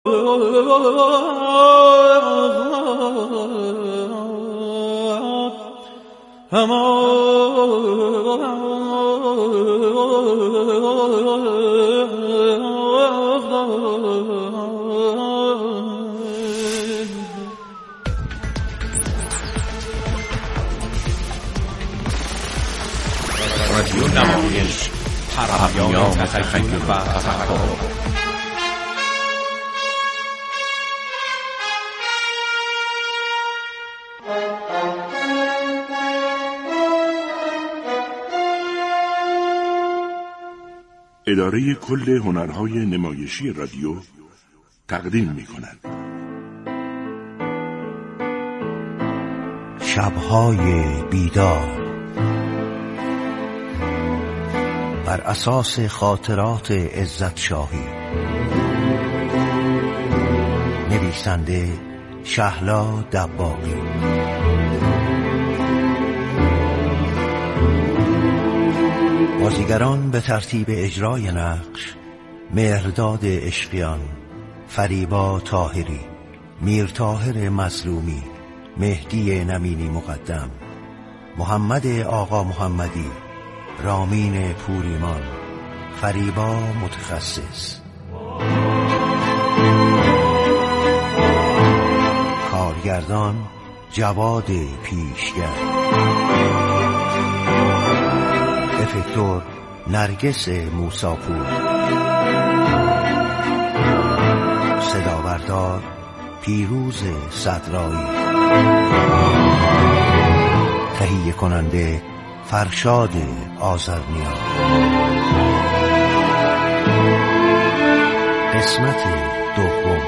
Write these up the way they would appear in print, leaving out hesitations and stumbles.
رادیو نمایش، پیام تخیل و تفکر. اداره کل هنرهای نمایشی رادیو تقدیم می‌کند. شب‌های بیدار بر اساس خاطرات عزت شاهی. نویسنده شهلا دباغی. بازیگران به ترتیب اجرای نقش: مهرداد عشقیان، فریبا طاهری، میرطاهر مظلومی، مهدی نمینی مقدم، محمد آقا محمدی، رامین پوریمان، فریبا متخصص. کارگردان جواد پیشگر. افکتور نرگس موساپور. صدابردار پیروز صدرایی. تهیه کننده فرشاد آذرنیا. قسمت دوم.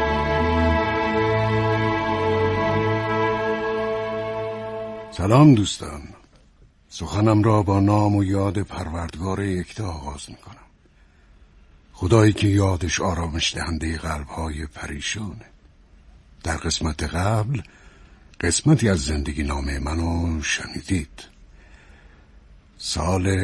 سلام دوستان، سخنم را با نام و یاد پروردگار یکتا آغاز می کنم. خدایی که یادش آرامش دهنده قلب‌های پریشانه. در قسمت قبل قسمتی از زندگی نامه منو شنیدید. سال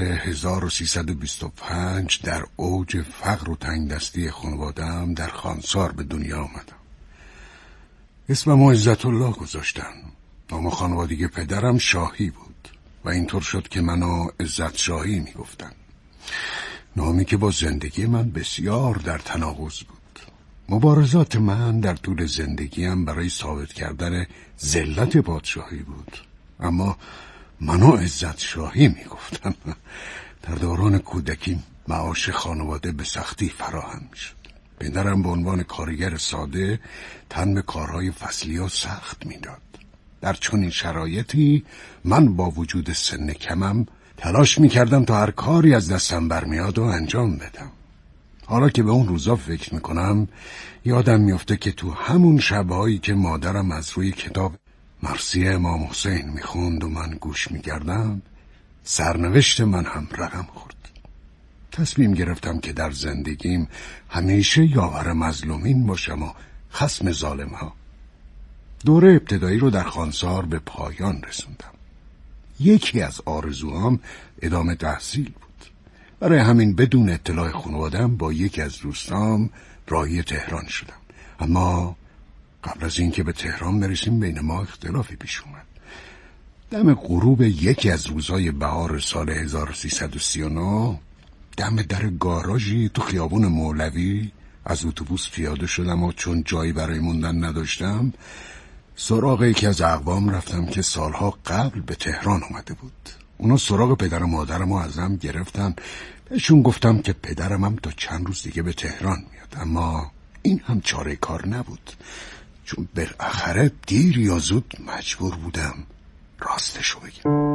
1325 در اوج فقر و تنگدستی خانواده‌ام در خانسار به دنیا آمدم. اسمم عزت الله گذاشتن. نام خانوادگی پدرم شاهی بود و اینطور شد که منو عزت شاهی میگفتن. نامی که با زندگی من بسیار در تناقض بود. مبارزات من در طول زندگیم برای ثابت کردن ذلت پادشاهی بود، اما منو عزت شاهی میگفتن. در دوران کودکی معاش خانواده به سختی فراهم میشد. پدرم به عنوان کارگر ساده تن به کارهای فصلی و سخت میداد. در چنین شرایطی من با وجود سن کمم تلاش میکردم تا هر کاری از دستم برمیاد و انجام بدم. حالا که به اون روزا فکر میکنم یادم میفته که تو همون شبهایی که مادرم از روی کتاب مرثیه امام حسین میخوند و من گوش میکردم، سرنوشت من هم رقم خورد. تصمیم گرفتم که در زندگیم همیشه یاور مظلومین باشم و خصم ظالم‌ها. دوره ابتدایی رو در خانسار به پایان رسوندم. یکی از آرزوهام ادامه تحصیل بود. برای همین بدون اطلاع خانواده‌ام با یکی از دوستام راهی تهران شدم. اما قبل از اینکه به تهران برسیم بین ما اختلافی پیش اومد. دم غروب یکی از روزهای بهار سال 1339 دم در گاراژی تو خیابون مولوی از اتوبوس پیاده شدم و چون جایی برای موندن نداشتم سراغ یکی از اقوام رفتم که سالها قبل به تهران اومده بود. اونا سراغ پدر و مادرمو ازم گرفتن. بهشون گفتم که پدرم هم تا چند روز دیگه به تهران میاد، اما این هم چاره کار نبود، چون بالاخره دیر یا زود مجبور بودم راستشو بگم.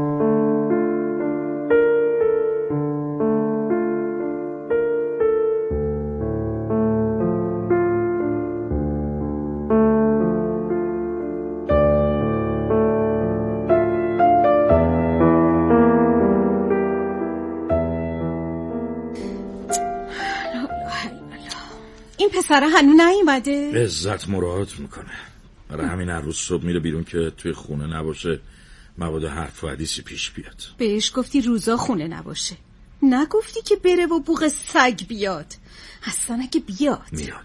پسر هنو نیومده؟ عزت مراعات میکنه. برای همین هر روز صبح میره بیرون که توی خونه نباشه، مبادا حرف و حدیثی پیش بیاد. بهش گفتی روزا خونه نباشه، نگفتی که بره و بوق سگ بیاد. اصلا اگه بیاد میاد.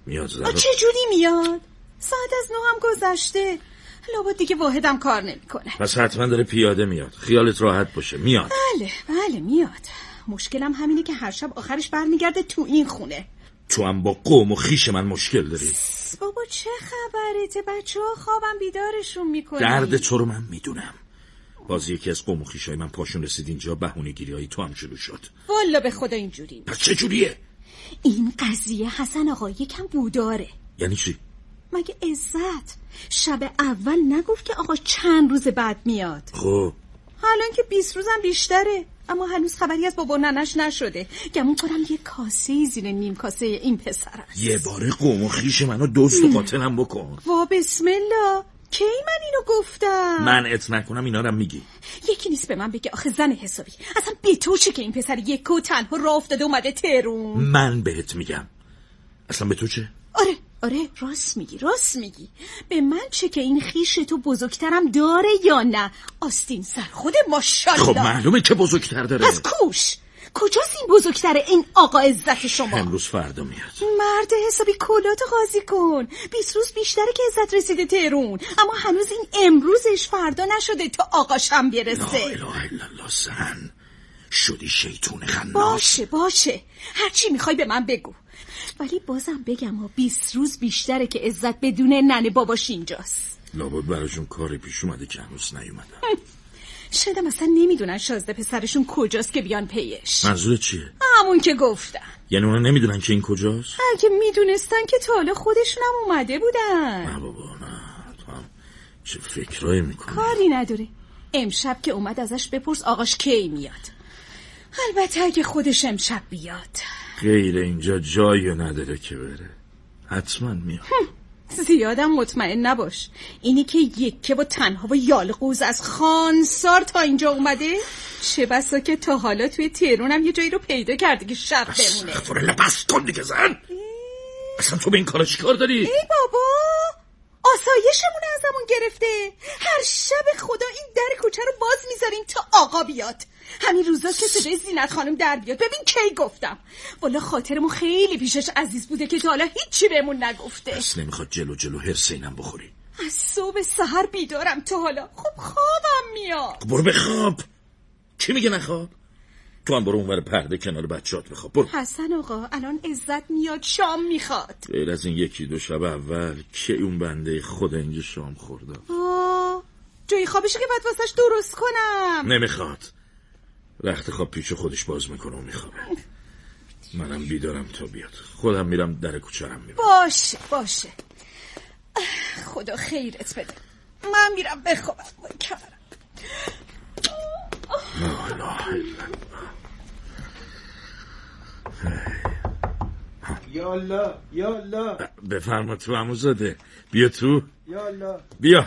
میاد زهرا. چه جوری میاد؟ ساعت از 9 هم گذشته. لابد دیگه واحدم کار نمیکنه. پس حتما داره پیاده میاد. خیالت راحت باشه. میاد. بله میاد. مشکلم همینه که هر شب آخرش برمیگرده تو این خونه. تو هم با قوم و خیش من مشکل داری. بابا چه خبرته؟ بچه ها خوابم بیدارشون میکنی. درد تو رو من میدونم. باز یکی از قوم و خیشای من پاشون رسید اینجا، بهونه گیریایی تو هم شروع شد. والا به خدا اینجوری. پس چه جوریه؟ این قضیه حسن آقا یکم بوداره. یعنی چی؟ مگه عزت شب اول نگفت که آقا چند روز بعد میاد؟ خب حالا که 20 روزم بیشتره، اما هنوز خبری از بابا ننش نشده. گمون کنم یه کاسه زیر نیم کاسه این پسر است. یه باره قوم و خیش منو دزد و قاتلم بکن. وا بسم الله. کی من اینو گفتم؟ من ات نکنم اینا رو میگی. یکی نیست به من بگه آخه زن حسابی اصلا به تو چه که این پسر یک و تنها راه افتاده اومده تهرون؟ من بهت میگم اصلا به تو چه؟ آره راست میگی. به من چه که این خیش تو بزرگترم داره یا نه؟ آستین سر خود ماشاءالله. خب معلومه که بزرگتر داره. پس کجاست این بزرگتره؟ این آقا عزت شما امروز فردا میاد. مرد حسابی کلات قاضی کن. 20 روز بیشتره که عزت رسیده تهرون، اما هنوز این امروزش فردا نشده تا آقاشم برسه. لا اله الا الله. زن شدی شیطون خناس. باشه هرچی میخوای به من بگو، ولی بازم بگم 20 روز بیشتره که عزت بدون ننه باباش اینجاست. لابد براشون کاری پیش اومده که هنوز نیومدن. شاید مثلا نمیدونن شازده پسرشون کجاست که بیان پیش. منظورت چیه؟ همون که گفتم. یعنی اونا نمیدونن که این کجاست؟ اگه میدونستن که تا حالا خودشون هم اومده بودن. نه بابا نه. تو هم چه فکرایی میکنی؟ کاری نداره. امشب که اومد ازش بپرس آقاش کی میاد. البته اگه خودش امشب بیاد. غیر اینجا جایی نداره که بره. حتما میاد. زیادم مطمئن نباش. اینی که یکه و تنها و یالقوز از خانسار تا اینجا اومده، چه بسا که تا حالا توی تهران هم یه جایی رو پیدا کرده که شب بمونه. استغفرالله بس کن دیگه زن. اصلا تو به این کارا چی کار داری؟ ای بابا آسایشمون ازمون گرفته. هر شب خدا این در کوچه رو باز میذاریم تا آقا بیاد. همین روزاست که صدای زینت خانم در بیاد. ببین کی گفتم والا خاطرمون خیلی پیشش عزیز بوده که تا حالا هیچی بهمون نگفته. بس نمیخواد جلو هرس اینم بخوری. از صبح سحر بیدارم تا حالا. خب خوابم میاد. برو بخواب. کی میگه نخواب؟ تو هم برو اونور پرده کنار بچه‌ات بخواب. برو. حسن آقا الان عزت میاد شام میخواد. غیر از این یکی دو شب اول که اون بنده خدا اینجا شام خورده. جای خوابشو که باید واسش درست کنم. نمیخواد. رخت خواب پیش خودش باز میکنه و میخوابه. منم بیدارم تا بیاد. خودم میرم در کوچه‌ام میبرم. باشه خدا خیرت بده. من میرم بخوابم. لا اله الا الله. یا الله. بفرما تو عموزاده. بیا تو. یا الله. بیا.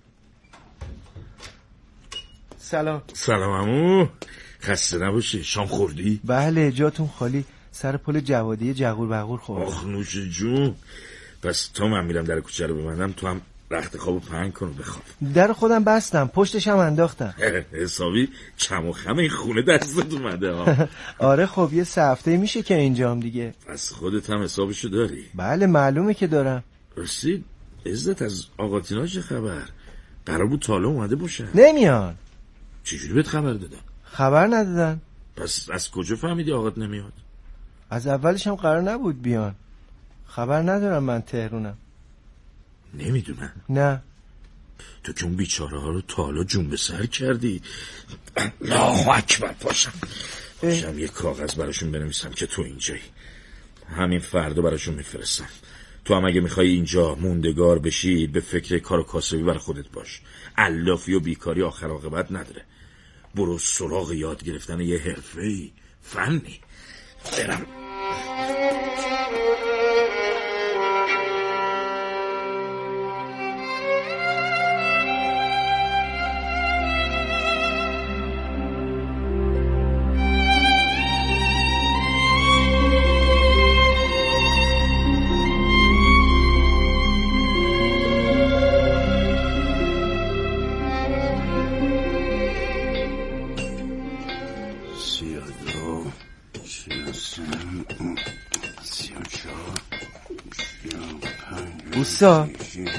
سلام عمو. خسته نباشی. شام خوردی؟ بله جاتون خالی. سر پل جوادی جغور بغور خوردم. آخ نوش جون. پس تا من میرم در کوچه رو ببندم، تو هم رخت خوابو پهن کن و بخواب. در خودم بستم، پشتش هم انداختم. حسابی چم و خم این خونه دستت اومده ها. آره خب یه 3 هفته میشه که اینجام دیگه. پس خودت هم حسابشو داری؟ بله معلومه که دارم. راستی عزت از آقاتینا چه خبر؟ قرار بود تالا اومده باشن. نمیان. چجوری بهت خبر دادن؟ خبر ندادن. پس از کجا فهمیدی آقات نمیاد؟ از اولش هم قرار نبود بیان. خبر ندارم من تهرونم. نمیدونن؟ نه. تو که اون بیچاره ها رو تا حالا جون به سر کردی. الله اکبر. پاشم یه کاغذ براشون بنویسم که تو اینجایی. همین فردا براشون میفرستم. تو هم اگه میخوای اینجا موندگار بشی به فکر کار و کاسبی برای خودت باش. علافی و بیکاری آخر عاقبت نداره. برو سراغ یاد گرفتن یه حرفه‌ای، فنی. برم. اوستا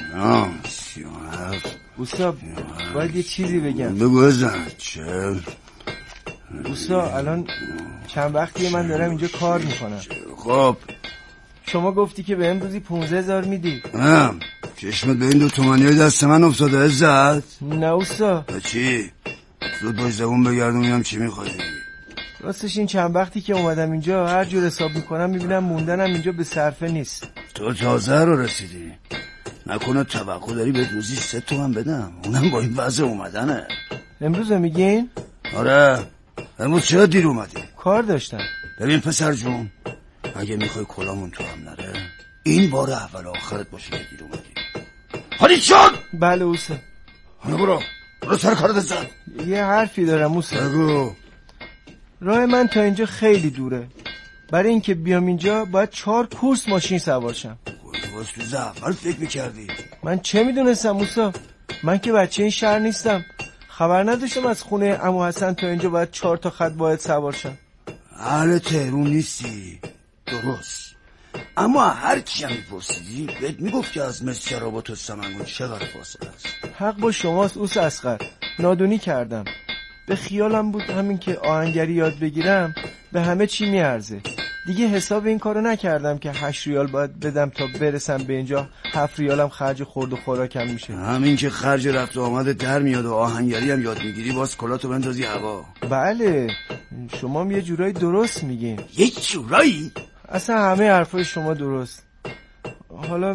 37 اوستا باید یه چیزی بگم. بگو ازن. 40 اوستا الان چند وقتیه من دارم اینجا کار میکنم. خب شما گفتی که به امروزی 15,000 میدی. چشمت به این 2 تومانی دست من افتاده عزت؟ نه اوستا. چی؟ زود باش زبون بگردم ببینم چی میخوای. راستش این چند وقتی که اومدم اینجا هر جور حساب میکنم میبینم موندنم اینجا به صرفه نیست. تو تازه رو رسیدی، نکنه توقع داری به روزی 3 تومن بدم، اونم با این وضع اومدنه. امروز میگین؟ آره امروز چرا دیر اومدی؟ کار داشتم. ببین پسر جون، اگه میخوای کلامون تو هم نره این بار اول آخرت باشه که دیر اومدی. حالی شد؟ بله اوستا. برو سر کارت زد. یه حرفی دارم اوستا. بگو. راه من تا اینجا خیلی دوره. برای اینکه بیام اینجا باید 4 کورس ماشین سوار شم. باز تو زعفر فکر میکردی؟ من چه میدونستم موسا؟ من که بچه این شهر نیستم. خبر نداشتم از خونه عمو حسن تا اینجا باید 4 تا خط باید سوار شم. اهل تهرون نیستی درست، اما هر کی هم میپرسیدی بهت میگفت که از مسجرابات و سمنگون چقدر فاصله است. حق با شماست اوس اصغر، نادونی کردم. به خیالم بود همین که آهنگری یاد بگیرم به همه چی میارزه. دیگه حساب این کارو نکردم که 8 ریال باید بدم تا برسم به اینجا 7 ریالم خرج خورد و خوراکم میشه. همین که خرج رفت و آمد در میاد و آهنگری هم یاد میگیری باز کلاتو بندازی هوا. بله شما هم یه جورایی درست میگین. یه جورایی؟ اصلا همه حرفای شما درست. حالا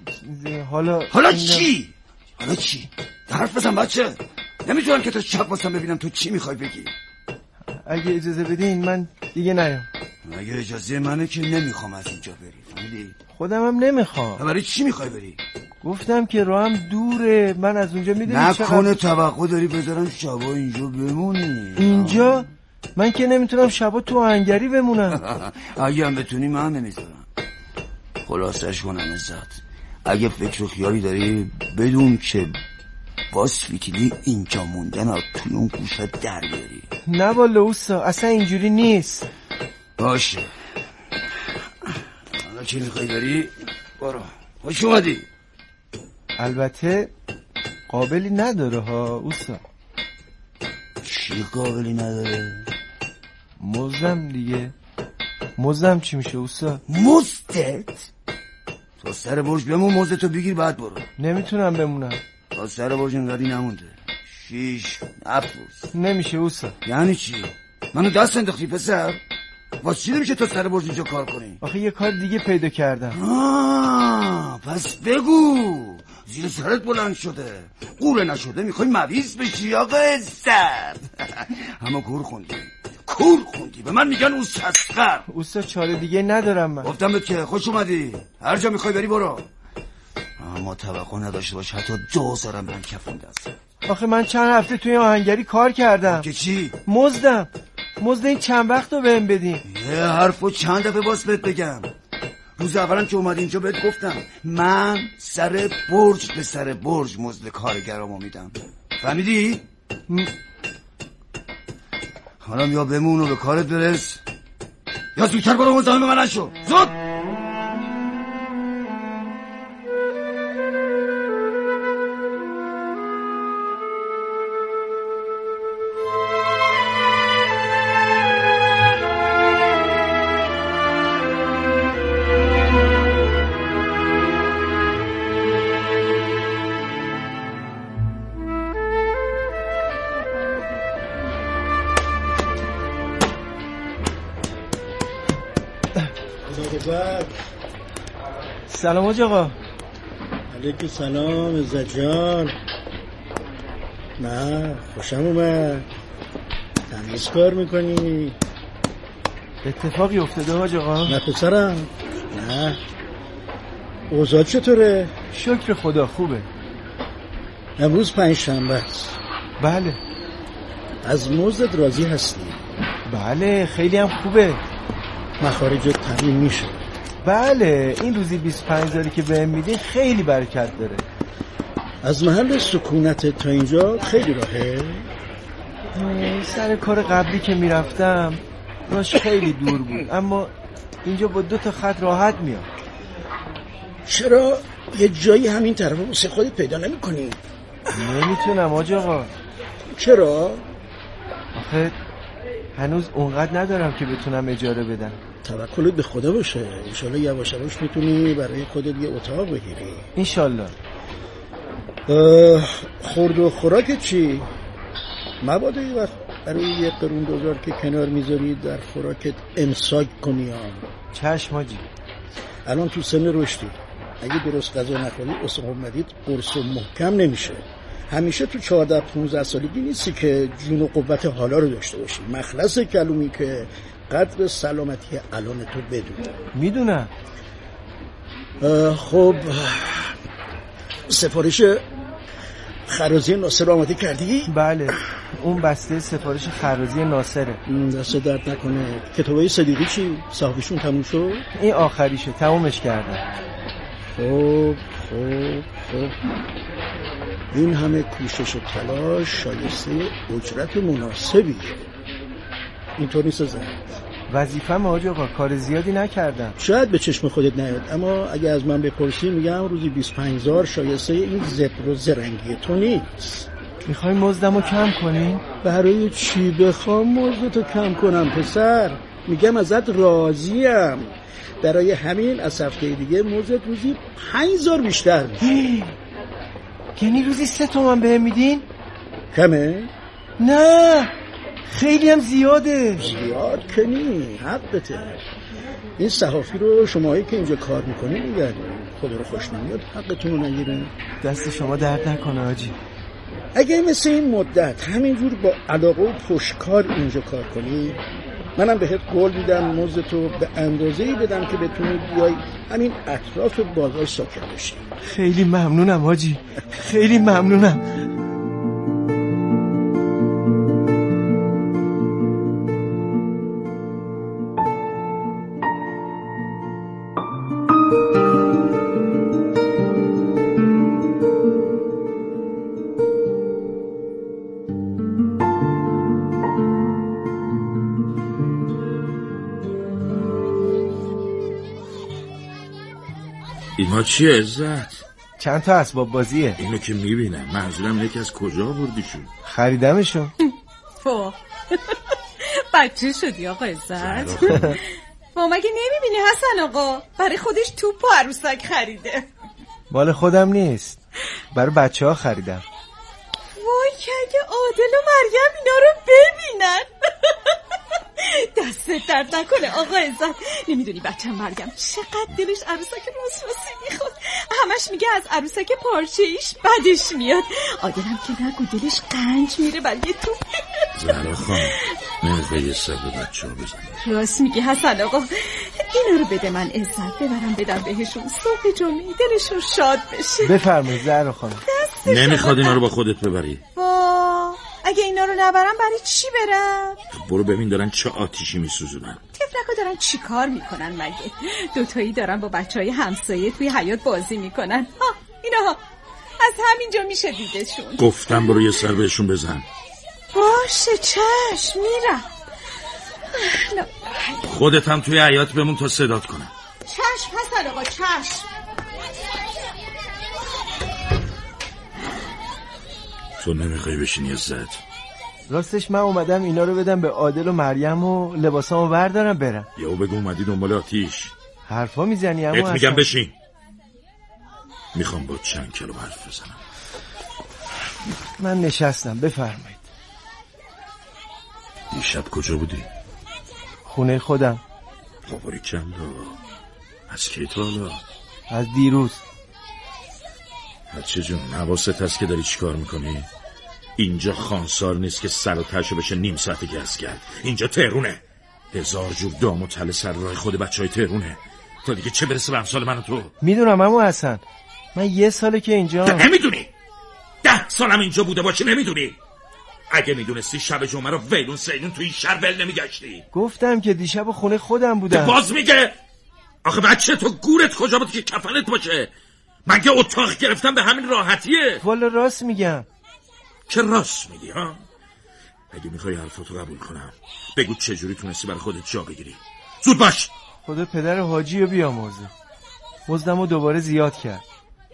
چی؟ حالا چی؟ حرف بزن بچه. نمیتونم که تا شب واسم ببینم تو چی میخوای بگی. اگه اجازه بدین من دیگه نیام. اگه اجازه منه که نمیخوام از اینجا بری. فهمیدی؟ خودم هم نمیخوام. برای چی میخوای بری؟ گفتم که راهم دوره. من از اونجا میدونی نکنه توقع داری بذارم شبا اینجا بمونی. اینجا؟ من که نمیتونم شبا تو آهنگری بمونم. اگه هم بتونی من نمیذارم. خلاصش کنم عزت، اگه فکر و خیالی داری بدون که باز فیتیلی اینجا موندن ها توی اون گوشت در بیاری. نه والا اوستا اصلا اینجوری نیست. باشه حالا چی میخوای بری؟ برو خوش اومدی. البته قابلی نداره ها اوستا. چی قابلی نداره؟ مزدم دیگه. مزدم چی میشه اوستا؟ مزدت؟ تا سر برج بمون مزدتو بگیر بعد برو. نمیتونم بمونم. تا سر برج انقدی نمونده 6 7 روز. نمیشه اوستا. یعنی چی؟ منو دست انداختی پسر؟ واسه چی نمیشه تا سر برج اینجا کار کنی؟ آخه یه کار دیگه پیدا کردم. پس بگو. زیر سرت بلند شده قوره نشده میخوای مویز بشی آقا عزت. اما کور خوندی به من میگن اصغر. اوستا چاره دیگه ندارم من. گفتم بهت که خوش اومدی، هر جا میخوای بری برو، اما توقع نداشته باش حتی 2000 من کفم دست. آخه من چند هفته توی آهنگری کار کردم. که چی؟ مزد این چند وقت رو بهم بدین. یه حرفو چند دفعه باز بهت بگم. روز اولم که اومد اینجا بهت گفتم من سر برج به سر برج مزد کارگرامو میدم. فهمیدی؟ حالا یا بمون و به کارت برس یا زودتر برو مزاحم من نشو. زود. سلام حاج آقا. علیکم سلام عزت جان. نه خوشم اومد. تمیز کار میکنی. اتفاقی افتاده حاج آقا؟ نه پسرم نه. اوضاع چطوره؟ شکر خدا خوبه. امروز 5 شنبه است. بله. از مزدت راضی هستی؟ بله خیلی هم خوبه. مخارجت تامین میشه؟ بله این روزی 25,000 که بهم میدین خیلی برکت داره. از محل سکونت تا اینجا خیلی راهه؟ سر کار قبلی که میرفتم راش خیلی دور بود، اما اینجا با 2 تا خط راحت میام. چرا یه جایی همین طرف واسه خودت پیدا نمی‌کنی؟ نمیتونم حاج آقا. چرا؟ آخه هنوز اونقدر ندارم که بتونم اجاره بدم. توکلت به خدا باشه، انشالله یواش یواش میتونی برای خودت یه اتاق بگیری. انشالله. خورد و خوراک چی؟ مبادا یه وقت برای یه قرون دوزار که کنار میذاری در خوراکت امساک کنی ها. چشم حاجی. الان تو سن رشدی، اگه درست غذا نخوری اصلا اومدید قرص و محکم نمیشه. همیشه تو 14-15 سالگی نیستی که جون و قوت حالا رو داشته باشی. مخلص کلومی که قدر سلامتی الان تو بدون. میدونم. خب سفارش خرازی ناصر آماده کردی؟ بله، اون بسته سفارش خرازی ناصره. دست درد نکنه. کتابای صدیقی چی؟ صاحبشون تموم شد؟ این آخریشه، تمومش کردم. خب این همه کوشش و تلاش شایسته اجرت مناسبیه. اینطور نیست زن؟ وظیفه‌م حاج آقا، کار زیادی نکردم. شاید به چشم خودت نیاد، اما اگه از من بپرسی میگم روزی 25,000 شایسته این زبر و زرنگی تو نیست. میخوای مزدمو کم کنی؟ برای چی بخوام مزدتو کم کنم پسر؟ میگم ازت راضیم. برای همین از هفته دیگه مزد روزی 5,000 بیشتر میشه. یعنی روزی 3 تومن بهم میدین؟ کمه؟ نه خیلی هم زیاده. زیاد کنی، حقته. این صحافی رو شماهایی که اینجا کار میکنه نگردین، خدا رو خوش نمیاد حقتون رو نگیرن. دست شما درد نکنه حاجی. اگه مثل این مدت همینجور با علاقه و پشتکار اینجا کار کنی، منم بهت قول میدم مزدتو به اندازه‌ای بدم که بتونی بیای همین اطراف بازار ساکن بشی. خیلی ممنونم حاجی، خیلی ممنونم. اینا چیه عزت؟ چند تا اسباب بازیه. اینو که میبینم، منظورم اینه که از کجا بردیشون؟ خریدمشون. بچه شدی آقا عزت. با مگه نمیبینی حسن آقا برای خودش توپ و عروسک خریده؟ مال خودم نیست، برای بچه ها خریدم. وای که اگه عادل و مریم اینا رو ببینن. دست درد نکنه آقا عزت. نمیدونی بچه مریم چقدر دلش عروسک رسواسی میخواد. همش میگه از عروسک پارچه ایش بدش میاد. عادلم که نگو دلش قنج میره برای توپ. زهرا خانم نمیخوای یه سر به بچه ها بزنی؟ راست میگی حسن آقا. اینا رو بده من عزت ببرم بدم بهشون، صبح جمعه دلشون شاد بشه. بفرمایید زهرا خانم. نمیخواد اینا رو با خودت ببری؟ اگه اینا رو نبرم برای چی برم؟ برو ببین دارن چه آتیشی میسوزونن. تفلکا دارن چی کار میکنن مگه؟ دوتایی دارن با بچهای همسایه توی حیاط بازی میکنن. اینا از همینجا میشه دیدشون. گفتم برو یه سر بهشون بزن. باشه چشم میرم. خودت هم توی حیاط بمون تا صدات کنم. چشم حسن آقا چشم. تو نمیخوای بشینی عزت؟ راستش من اومدم اینا رو بدم به عادل و مریم و لباسامو بردارم برم. یهو بگو اومدی دنبال آتیش. حرفا میزنی اما میگم بشین. میخوام با چند کلو حرف بزنم. من نشستم، بفرمایید. دیشب کجا بودی؟ خونه خودم. باباری کم از کی تا حالا؟ از دیروز. بچه جون حواست هست که داری چی کار میکنی؟ اینجا خانسار نیست که سر و ترشو بشه نیم ساعت گز کرد. اینجا تهرونه. 1000 جور دام و تله سر راه خود بچه های تهرونه. تا دیگه چه برسه به امثال من و تو. میدونم عمو حسن، من 1 ساله که اینجا. نمیدونی 10 سالم اینجا بوده باشه نمیدونی. اگه میدونستی شب جمعه رو ویلون سیلون تو این شهر ول نمیگشتی. گفتم که دیشب خونه خودم بودم. باز میگه آخه بچه تو گورت کجا بود که کفنت باشه؟ من که اتاق گرفتم به همین راحتیه. والا راست میگم. چه راست میگی ها؟ اگه میخوای حرفاتو قبول کنم بگو چجوری تونستی برای خودت جا بگیری. زود باش. خدا پدر حاجی رو بیامرزه. مزدمو دوباره زیاد کرد.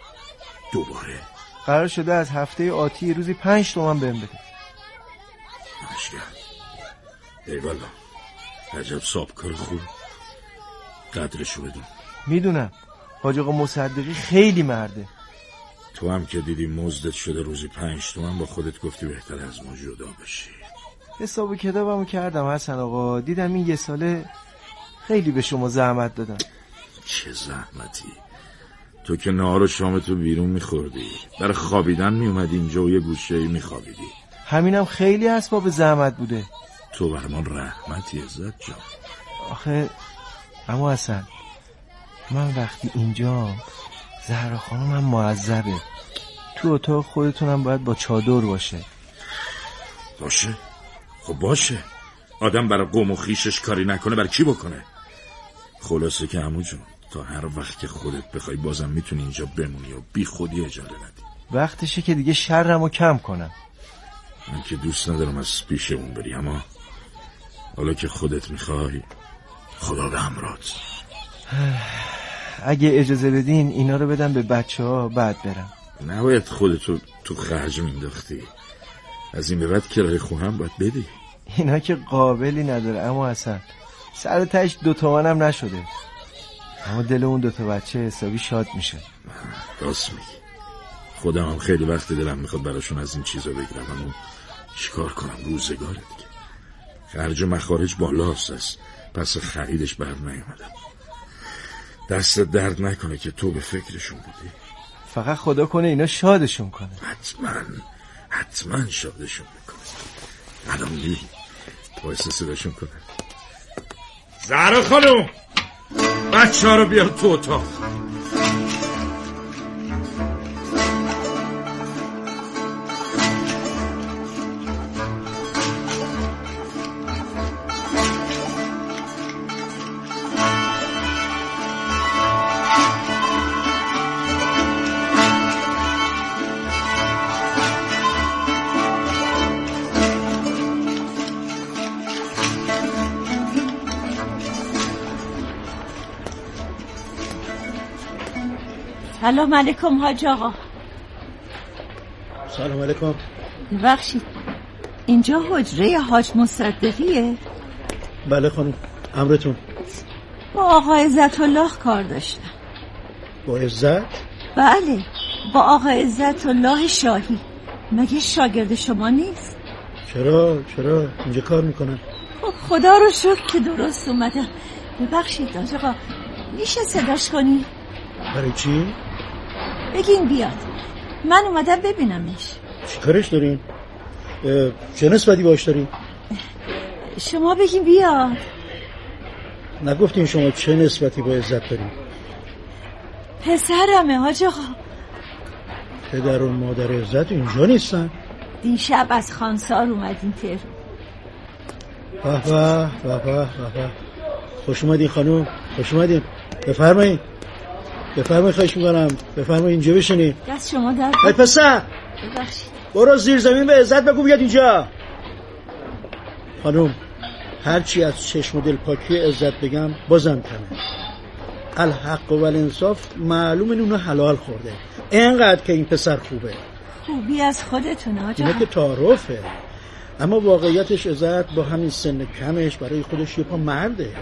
دوباره؟ قرار شده از هفته آتی روزی 5 تومن بهم بده. مشکل ایوالا، عجب سابکار خوب. قدرشو بدون. میدونم حاج آقا مصدقی خیلی مرده. تو هم که دیدی مزدت شده روزی 5 تومن، با خودت گفتی بهتر از ما جدا بشی. حساب و کتابمو کردم حسن آقا، دیدم این 1 ساله خیلی به شما زحمت دادم. چه زحمتی؟ تو که نهار و شامتو بیرون میخوردی، برای خوابیدن میومدی اینجا و یه گوشه میخوابیدی. همینم خیلی اسباب زحمت بوده. تو برمان رحمتی عزت جان. آخه اما حسن، من وقتی اینجا زهرا خانومم معذبه، تو اتاق خودتونم باید با چادر باشه. باشه؟ خب باشه. آدم برای قوم و خیشش کاری نکنه برای کی بکنه؟ خلاصه که عمو جون، تا هر وقت که خودت بخوای بازم میتونی اینجا بمونی و بی خودی اجازه ندی. وقتشه که دیگه شرمو کم کنم. من که دوست ندارم از پیش اون بری، اما حالا که خودت میخوای، خدا به همراهت. اگه اجازه بدین اینا رو بدم به بچه‌ها بعد برم. نباید خودتو تو خرج مینداختی. از این به بعد کرایه خونم باید بدی. اینا که قابلی نداره اما حسن، سر تاش 2 تومنم نشده، اما دل اون 2 تا بچه حسابی شاد میشه. راست میگی. خودم هم خیلی وقت دلم میخواد براشون از این چیزا بگیرم، اما چیکار کنم؟ روزگاره دیگه. خرج و مخارج بالاست، از پس خریدش بر نیومدم. دست درد نکنه که تو به فکرشون بودی. فقط خدا کنه اینا شادشون کنه. حتما شادشون میکنه. الان میبینی باعث صداشون کنه. زهرا خانوم، بچه ها رو بیار تو اتاق. سلام علیکم حاج آقا. سلام علیکم. ببخشید اینجا حجره حاج مصدقیه؟ بله خانم، امرتون. با آقا عزت الله کار داشتم. با عزت؟ بله، با آقا عزت الله شاهی. مگه شاگرد شما نیست؟ چرا اینجا کار میکنن؟ خب خدا رو شکر که درست اومدم. ببخشید حاج آقا، میشه صداش کنی؟ برای چی؟ بگین بیاد، من اومدم ببینمش. چی کارش دارین؟ چه نسبتی باش دارین؟ شما بگین بیاد. نگفتین شما چه نسبتی با عزت دارین؟ پسرمه حاج آقا. پدر و مادر عزت اینجا نیستن؟ دیشب از خانسار اومدین تهران. به خوش اومدین خانوم، خوش اومدین. بفرمایید خواهش میکنم، بفرمایید اینجا بشینید. دست شما درد. ای پسر، ببخشید. برو زیر زمین به عزت بگو بیاد اینجا. خانوم، هرچی از چشم و دل پاکی عزت بگم بازم کمه. الحق و الانصاف معلوم اونو حلال خورده، اینقدر که این پسر خوبه. خوبی از خودتونه آجا. اینه که تعارفه، اما واقعیتش عزت با همین سن کمش برای خودش یه پا مرده.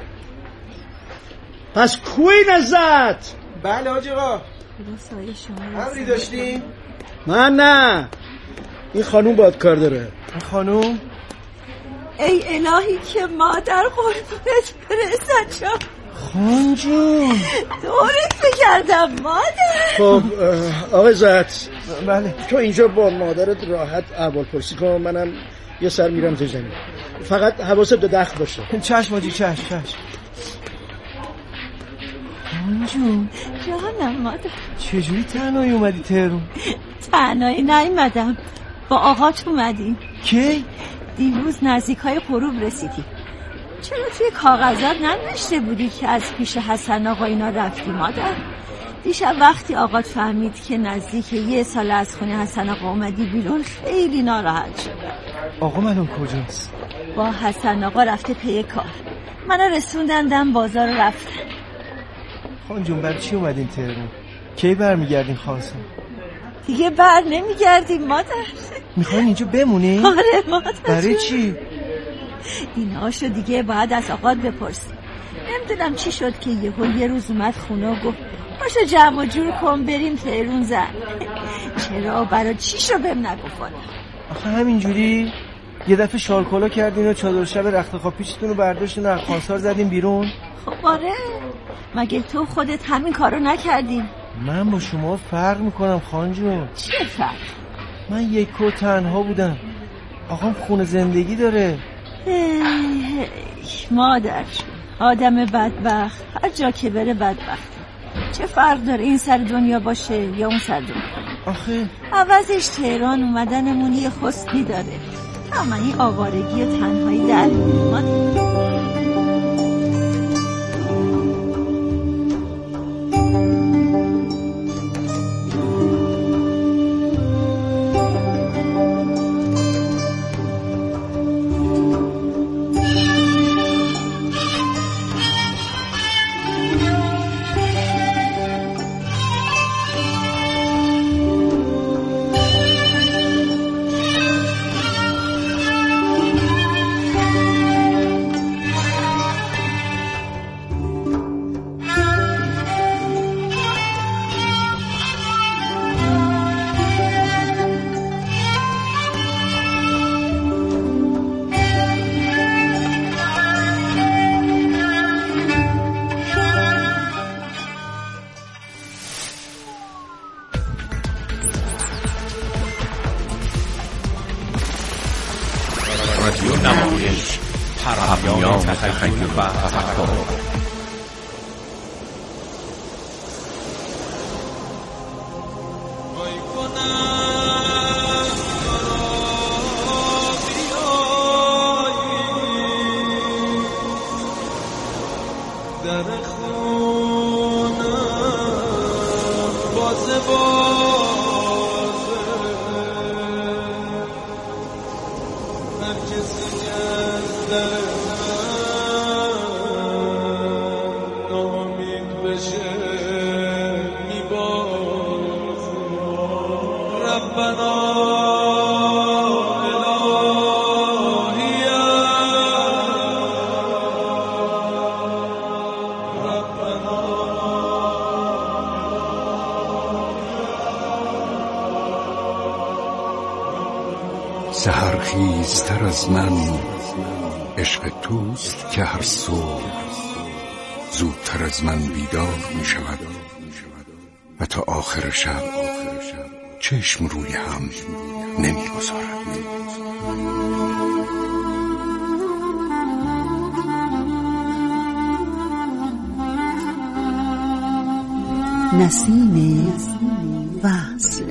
پس کوین عزت؟ بله حاج آقا. امری داشتین؟ من نه، این خانوم باید کار داره. خانوم؟ ای الهی که مادر قربونت برسد جان. خان جون دورت بگردم مادر. خب آقای عزت، بله. تو اینجا با مادرت راحت احوال پرسی کن، منم یه سر میرم زیر زمین. فقط حواست به دخل باشه. چشم آجی، چشم. جون جانم مادر. چجوری تنهایی اومدی تهرون؟ تنهایی نیومدم، با آقات اومدیم. کی؟ دیروز نزدیکای غروب رسیدی. چرا توی کاغذات ننوشته بودی که از پیش حسن آقا اینا رفتی مادر؟ دیشب وقتی آقات فهمید که نزدیک 1 سال از خونه حسن آقا اومدی بیرون خیلی ناراحت شد. آقا من کجاست؟ با حسن آقا رفته پی کار. منو رسوندندم بازار رفتن. خان جون برای چی اومدین تهرون؟ کی برمیگردین خانسان؟ دیگه بر نمیگردیم مادر. میخواین اینجا بمونی؟ آره مادر. برای چی؟ ایناشو دیگه باید از آقات بپرسی. نمیدونم چی شد که یه روز اومد خونه و گفت باشو جمع و جور کن بریم تهرون زن. چرا برای چی شو بهم نگفت؟ آخه همینجوری یه دفعه شالکولا کردین و چادر شب رخت خواب پیچتون رو برداشتین و از خانسار زدین بیرون؟ خب آره، مگه تو خودت همین کارو نکردین؟ من با شما فرق میکنم خان جون. چه فرق؟ من یک و تنها بودم، آقام خونه زندگی داره. مادر آدم بدبخت هر جا که بره بدبخت. چه فرق داره این سر دنیا باشه یا اون سر دنیا؟ آخه عوضش تهران اومدنمون یه حسنی داره. اما این آوارگی و تنهایی در مادر. رادیو نمایش، پرهمیان تخیل و تفکر. سحرخیزتر از من عشق توست که هر صبح زودتر از من بیدار می شود و تا آخر شب چشم روی هم نمی گذارد. نسیم وصل.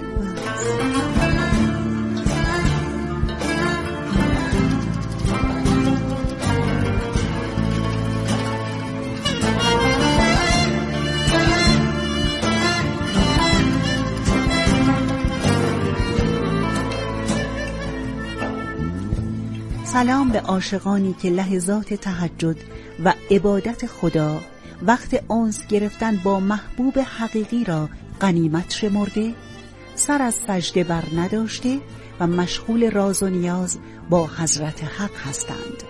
سلام به عاشقانی که لحظات تهجد و عبادت خدا، وقت انس گرفتن با محبوب حقیقی را غنیمت شمرده، سر از سجده بر نداشته و مشغول راز و نیاز با حضرت حق هستند.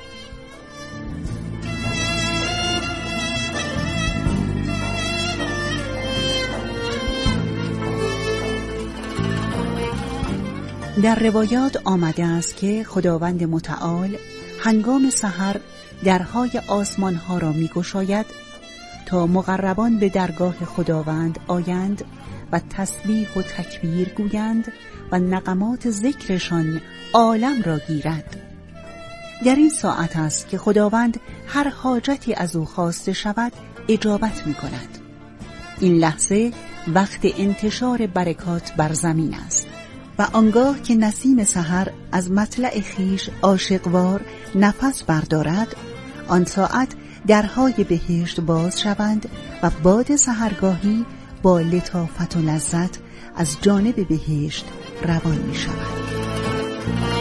در روایات آمده است که خداوند متعال هنگام سحر درهای آسمان ها را می گشاید تا مقربان به درگاه خداوند آیند و تسبیح و تکبیر گویند و نغمات ذکرشان عالم را گیرد. در این ساعت است که خداوند هر حاجتی از او خواسته شود اجابت می کند. این لحظه وقت انتشار برکات بر زمین است و آنگاه که نسیم سحر از مطلع خیش عاشقوار نفس بردارد، آن ساعت درهای بهشت باز شوند و باد سحرگاهی با لطافت و لذت از جانب بهشت روان می شود.